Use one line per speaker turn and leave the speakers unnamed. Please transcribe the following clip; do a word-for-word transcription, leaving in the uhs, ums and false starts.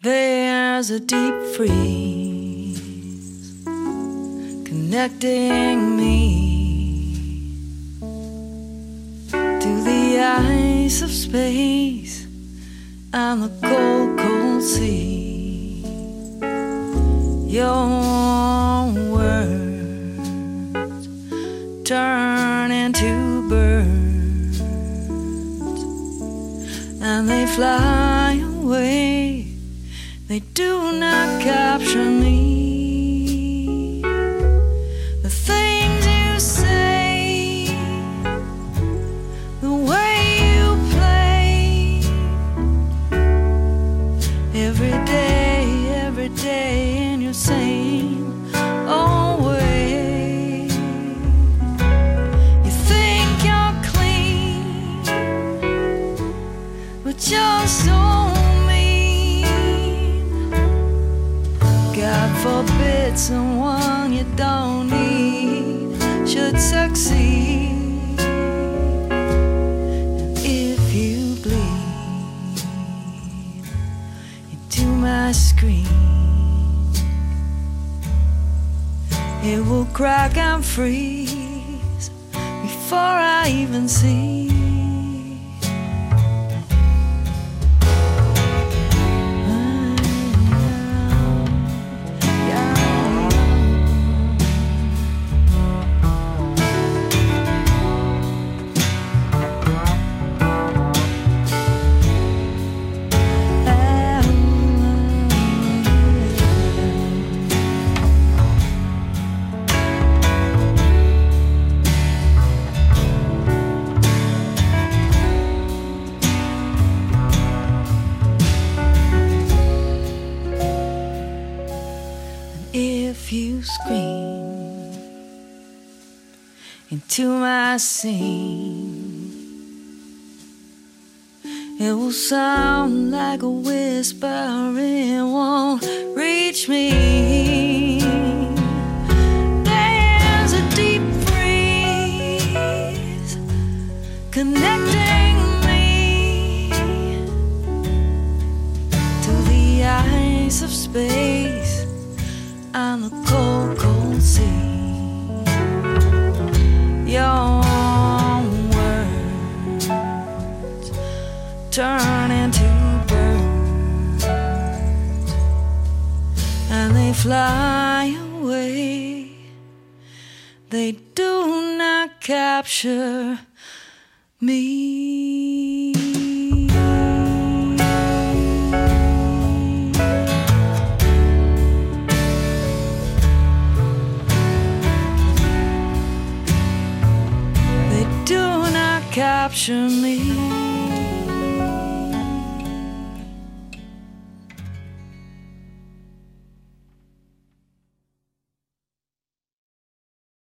There's a deep freeze connecting me to the ice of space and the cold, cold sea. Your words turn into birds and they fly away. They do not capture me. The things you say, the way you play, every day, every day in your same old way. You think you're clean, but you're so God forbid someone you don't need should succeed. And if you bleed into my screen, it will crack and freeze before I even see. If you scream into my scene, it will sound like a whisper, it won't reach me. There's a deep freeze connecting me to the ice of space and the cold, cold sea. Your words turn into birds and they fly away. They do not capture me. Capture me.